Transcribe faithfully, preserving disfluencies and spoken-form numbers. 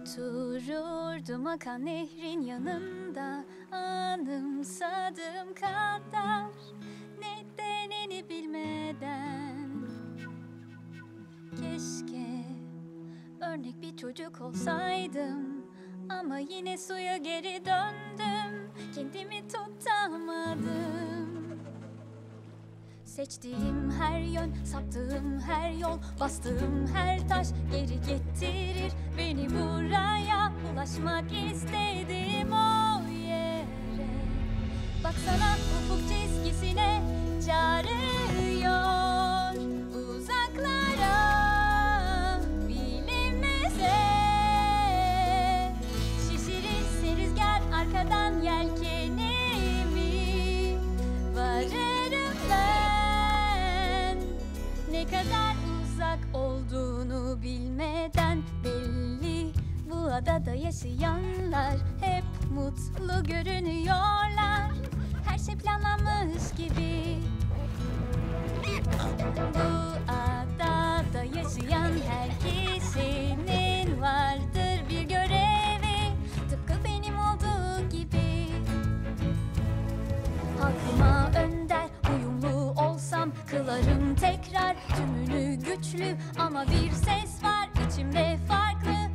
Otururdum akan nehrin yanında, anımsadığım kadar, nedenini bilmeden. Keşke örnek bir çocuk olsaydım, ama yine suya geri döndüm, kendimi tutamadım. Seçtiğim her yön, saptığım her yol, bastığım her taş geri getirir beni buraya, ulaşmak istediğim o yere. Baksana ufuk çizgisine, çağırıyor uzaklara, bilinmeze. Şişirirse rüzgar arkadan yelkenimi, varırım ben. Ne kadar uzak olduğunu bilmeden, belli bu adada yaşayanlar hep mutlu görünüyorlar. Her şey planlanmış gibi. Bu adada yaşayan her kişinin vardır bir görevi, tıpkı benim olduğu gibi. Halkıma önder, uyumlu olsam, kılarım tekrar tümünü güçlü. Ama bir ses var içimde farklı,